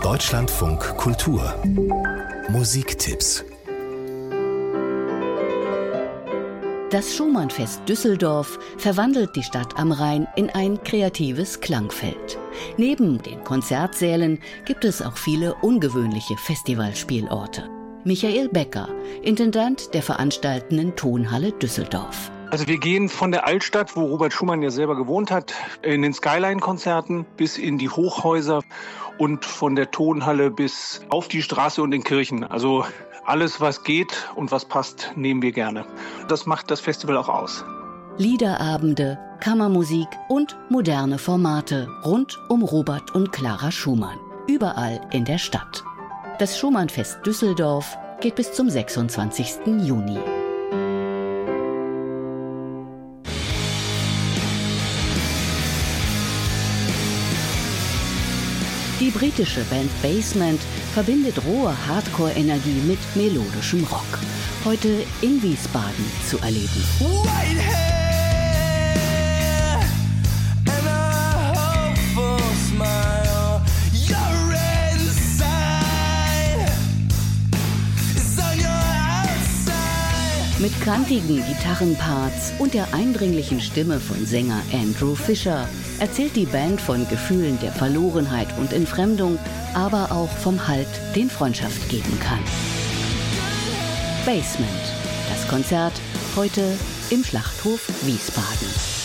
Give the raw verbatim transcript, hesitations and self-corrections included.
Deutschlandfunk Kultur Musiktipps. Das Schumannfest Düsseldorf verwandelt die Stadt am Rhein in ein kreatives Klangfeld. Neben den Konzertsälen gibt es auch viele ungewöhnliche Festivalspielorte. Michael Becker, Intendant der veranstaltenden Tonhalle Düsseldorf. Also wir gehen von der Altstadt, wo Robert Schumann ja selber gewohnt hat, in den Skyline-Konzerten bis in die Hochhäuser und von der Tonhalle bis auf die Straße und in Kirchen. Also alles, was geht und was passt, nehmen wir gerne. Das macht das Festival auch aus. Liederabende, Kammermusik und moderne Formate rund um Robert und Clara Schumann. Überall in der Stadt. Das Schumannfest Düsseldorf geht bis zum sechsundzwanzigsten Juni. Die britische Band Basement verbindet rohe Hardcore-Energie mit melodischem Rock. Heute in Wiesbaden zu erleben. Mit kantigen Gitarrenparts und der eindringlichen Stimme von Sänger Andrew Fisher erzählt die Band von Gefühlen der Verlorenheit und Entfremdung, aber auch vom Halt, den Freundschaft geben kann. Basement, das Konzert heute im Schlachthof Wiesbaden.